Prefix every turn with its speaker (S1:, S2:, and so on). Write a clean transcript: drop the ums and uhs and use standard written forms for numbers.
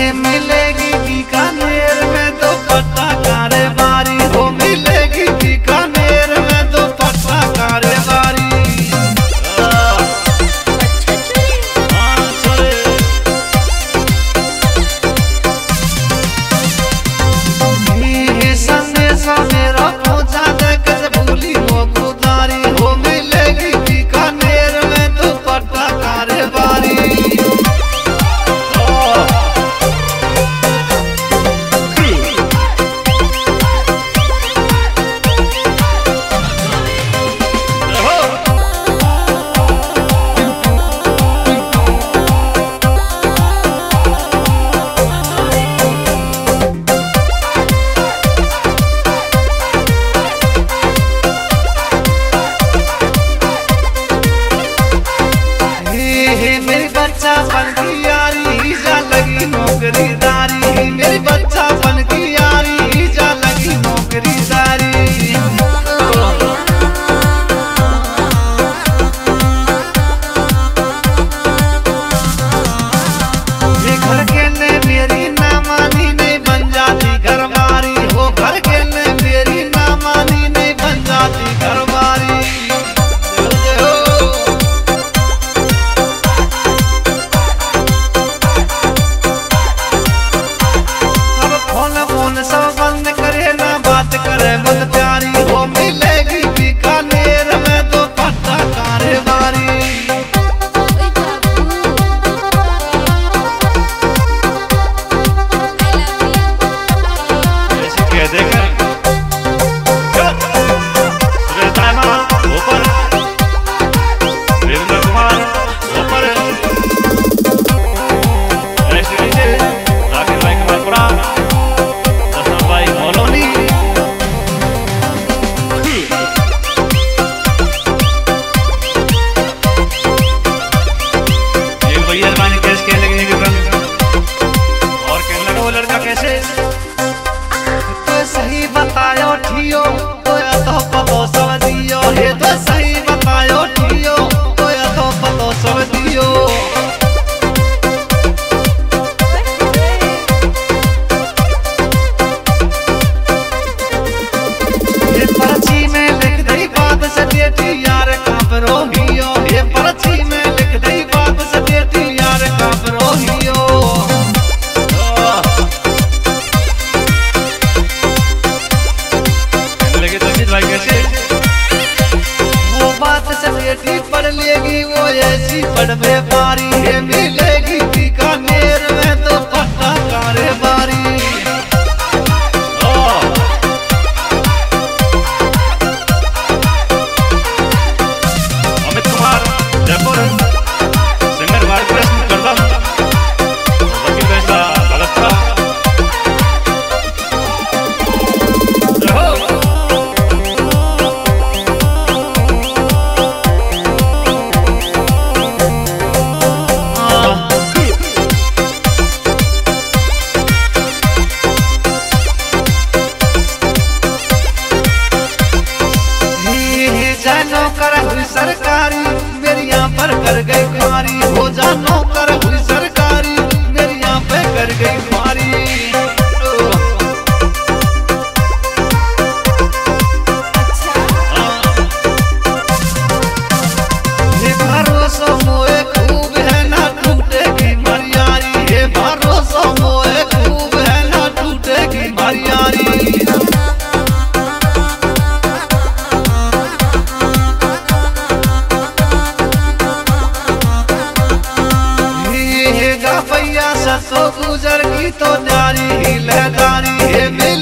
S1: मिलेगी बीकानेर में तो पट्टा कारेबारी हो, मिलेगी बीकानेर में तो पट्टा कारेबारी। संदेशा मेरा पहुंचा दे कैसे भूली हो खुदारी हो, मिलेगी बीकानेर में तो पट्टा कारेबारी। मेरी बच्चा बन की यारी जा लगी नौकरीदारी, मेरी बच्चा बन की यारी जा लगी नौकरीदारी। ये घर के ने मेरी ना मानी नहीं बन जाती घरवारी हो, घर के ने मेरी ना मानी नहीं बन जाती घरवारी। सब बंद करे ना बात करे मत प्यारी हो, मिलेगी बीकानेर में तो पट्टा कारेबारी। तो सही बतायो ठियो तो या तो पतो सब दियो, हे तो सही बतायो ठियो तो या तो पतो सब दियो। ये पर्ची में लिख दई बात से बेटी यार काबरो हियो, ये पर्ची में लिख दई बात से बेटी यार काबरो हियो। वो बात से बेटी पढ़ लेगी वो ऐसी पढ़ व्यापारी है, मिलेगी बीकानेर में तो पट्टा कारेबारी। अमित कुमार जयपुर सिंगर भारत प्रश्न करता वकील फैसला गलत था। सरकारी मेरी यहाँ पर कर गई खुमारी हो, जानो कर हुई सरकारी मेरी यहाँ पे कर गई खुमारी। ये भरोसा मोए खूब है ना टूटेगी मरियारी, ये भरोसा मोए खूब है ना टूटेगी मरियारी। तो गुजर की तो जारी ही लहदारी है।